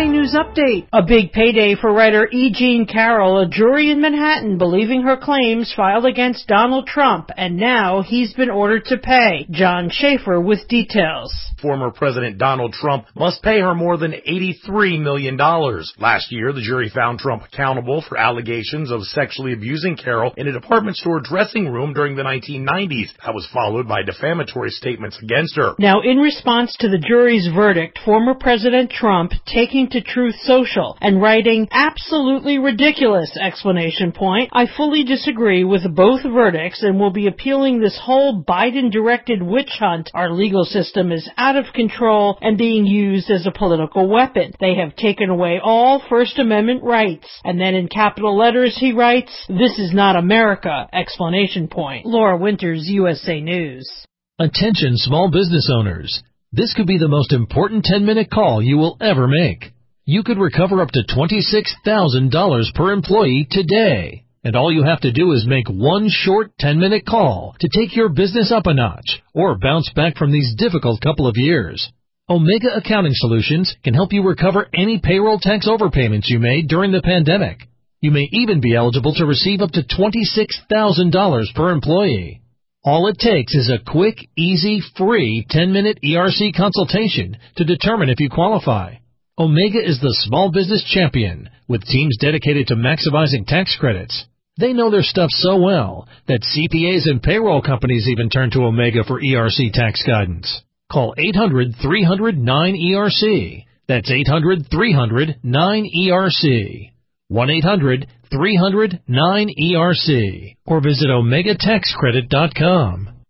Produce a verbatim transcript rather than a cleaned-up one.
A News Update. A big payday for writer E. Jean Carroll, a jury in Manhattan believing her claims filed against Donald Trump, and now he's been ordered to pay. John Schaefer with details. Former President Donald Trump must pay her more than eighty-three million dollars. Last year, the jury found Trump accountable for allegations of sexually abusing Carroll in a department store dressing room during the nineteen nineties. That was followed by defamatory statements against her. Now, in response to the jury's verdict, former President Trump taking to Truth Social and writing, "Absolutely ridiculous!" exclamation point. "I fully disagree with both verdicts and will be appealing this whole Biden-directed witch hunt. Our legal system is out of control and being used as a political weapon. They have taken away all First Amendment rights." And then in capital letters he writes, "This is not America!" exclamation point. Laura Winters, U S A News. Attention small business owners. This could be the most important ten-minute call you will ever make. You could recover up to twenty-six thousand dollars per employee today. And all you have to do is make one short ten-minute call to take your business up a notch or bounce back from these difficult couple of years. Omega Accounting Solutions can help you recover any payroll tax overpayments you made during the pandemic. You may even be eligible to receive up to twenty-six thousand dollars per employee. All it takes is a quick, easy, free ten-minute E R C consultation to determine if you qualify. Omega is the small business champion with teams dedicated to maximizing tax credits. They know their stuff so well that C P As and payroll companies even turn to Omega for E R C tax guidance. Call eight hundred, three hundred, nine E R C. That's eight hundred, three hundred, nine E R C. one eight hundred, three hundred, nine E R C. Or visit omega tax credit dot com.